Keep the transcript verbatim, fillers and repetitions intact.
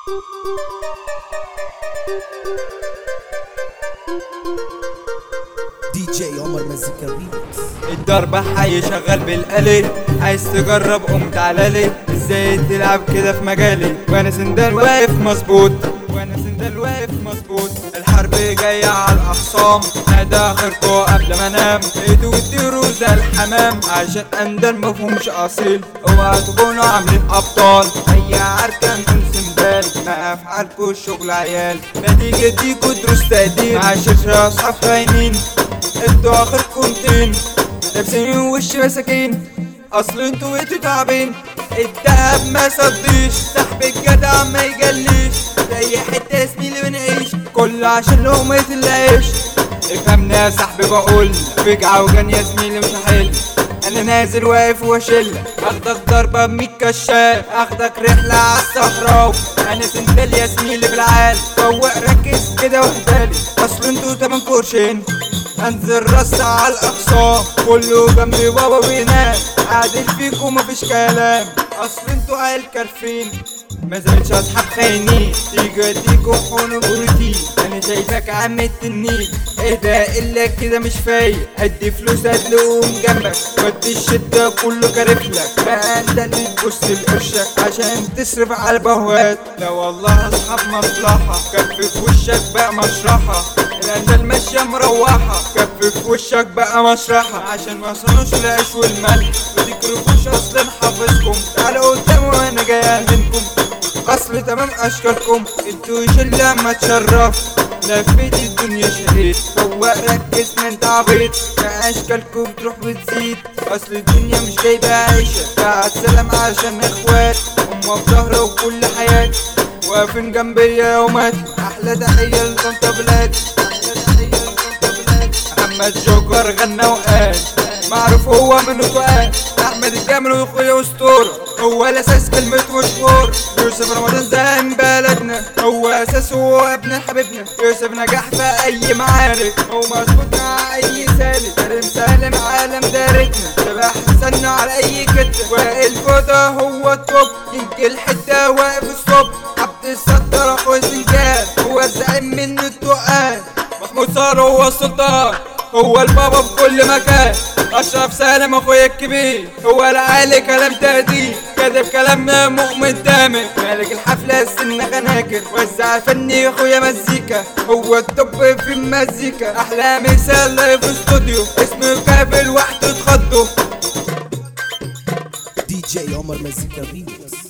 دي جي عمر مزيكا ريمكس. الضربة حي شغال بالآلي، عايز تجرب قوم تعالالي. ازاي تلعب كده في مجالي وانا سندال واقف مظبوط، وانا سندال واقف مظبوط. الحرب جاية على الأخصام، نادى آخركوا قبل ما انام. ايدوا وتطيروا زي الحمام عشان اندل مفهومش اصيل. اوعى تكونوا عاملين ابطال، هي عركة من سندال. ما افعالكوا الشغل عيال، نتيجتيكوا دروس تقدير. مع شاشة اصحاب خاينين، انتوا اخركم طين، لابسين وش مساكين. اصل انتوا وقتوا تعبين، الدهب ما صديش، سحب الجدع ما يجليش. زي حتة زميلي بنعيش، كله عشان لقمة العيش. افهمني يا صاحبي بقول، فجعة وجان يا زميلي مش هحل. انا نازل واقف واشلك، اخدك ضربة بمية كشاف، اخدك رحلة عالصحراء. انا سندال يا زميلي بالعال، فوق ركز كده واهدالي. اصل انتوا تمن قرشين، انزل رص على الاقصى، كله جنبي بابا بينام. قاعدين فيكم مفيش كلام، اصل انتوا عيال كارفين. ما زالتش اصحاب خاينين، تيجي تيجوا حون بروتين. انا شايفك عم التنين، اهدى الا كده مش فايق. ادي فلوس هتلاقوهم جنبك، ودي الشدة كله كارفلك. بقى انت اللي تبص لقرشك عشان تصرف على البهوات. لا والله اصحاب مصلحة، كف في وشك بقى مشرحة. الأندل ماشية مروحة، كف في وشك بقى مشرحة. عشان ما صنوش العيش والملح، متكرفوش اصلا حافظكم. تعالوا قدام وانا جاي اهدنكم، اصل تمام اشكالكم. انتوا شلة ما تشرف، لفيت الدنيا شهيد. فوق ركز ما انت عبيط، اشكالكم تروح وتزيد. اصل الدنيا مش جايبة عيشة، قاعد سلام عشان اخوات. هما في ظهري وكل حياتي، واقفين جنبيا يوماتي. احلى تحية لطنطا بلادي، احلى تحية لطنطا بلادي. محمد جوكر غنى وقال، معروف هو منه تقال. احمد الجامل واخويا اسطورة، هو الاساس كلمة مشهور. يوسف رمضان زعيم بلدنا، هو اساس هو ابن حبيبنا. يوسف نجح في اي معارك، هو مظبوط مع اي سالك. كريم سالم عالم داركنا، شبه حسنا على اي كتة. وائل فوضى هو التوب، ينكي الحتة واقف الصبح. عبد الستار اخو زنجان، هو الزعيم منه التقال. محمود صار هو السلطان، هو البابا في كل مكان. اشرف سالم اخويا الكبير، هو العالي كلام تهديد. كاتب كلامنا مؤمن تامر، مالك الحفلة السنة غناكر. وزع فني اخويا مزيكا، هو التوب في المزيكا. احلى مثال لايف استوديو، اسمه كافي لوحده تخضه. دي جي عمر مزيكا ريمكس.